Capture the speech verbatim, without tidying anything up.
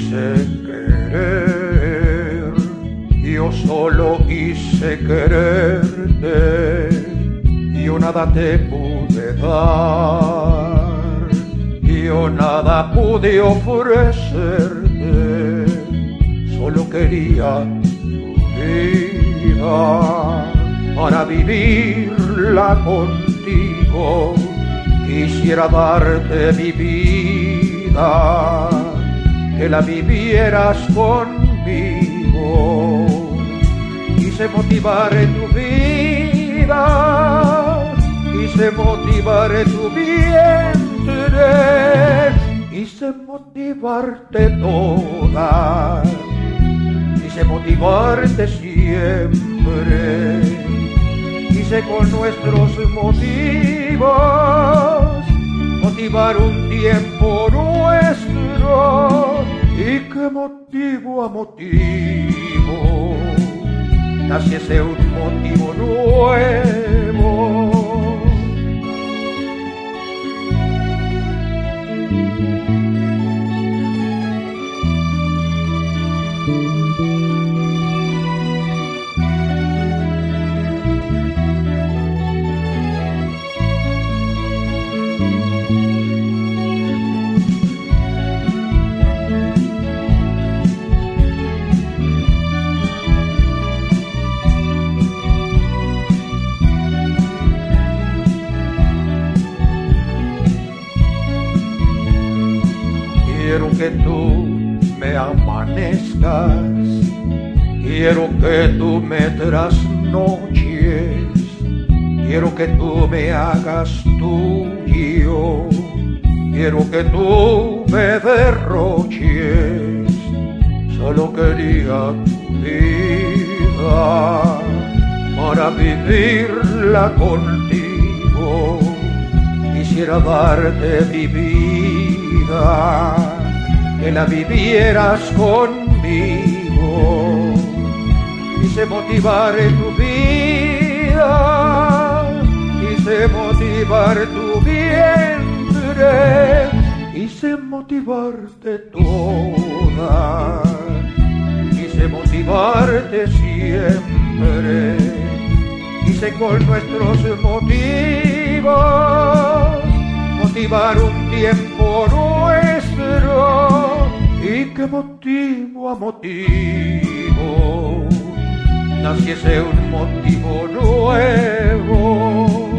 quise querer, yo solo quise quererte, yo nada te pude dar, yo nada pude ofrecerte, solo quería tu vida para vivirla contigo. Quisiera darte mi vida, que la vivieras conmigo. Quise motivar tu vida, quise motivar tu vientre, quise motivarte toda, quise motivarte siempre. Quise con nuestros motivos motivar un tiempo nuestro, y que motivo a motivo naciese un motivo nuevo. Quiero que tú me amanezcas, quiero que tú me trasnoches, quiero que tú me hagas tuyo, quiero que tú me derroches. Solo quería tu vida para vivirla contigo. Quisiera darte mi vida, que la vivieras conmigo. Quise motivar tu vida, quise motivar tu vientre, quise motivarte toda, quise motivarte siempre. Quise con nuestros motivos motivar un tiempo nuestro, y que motivo a motivo naciese un motivo nuevo.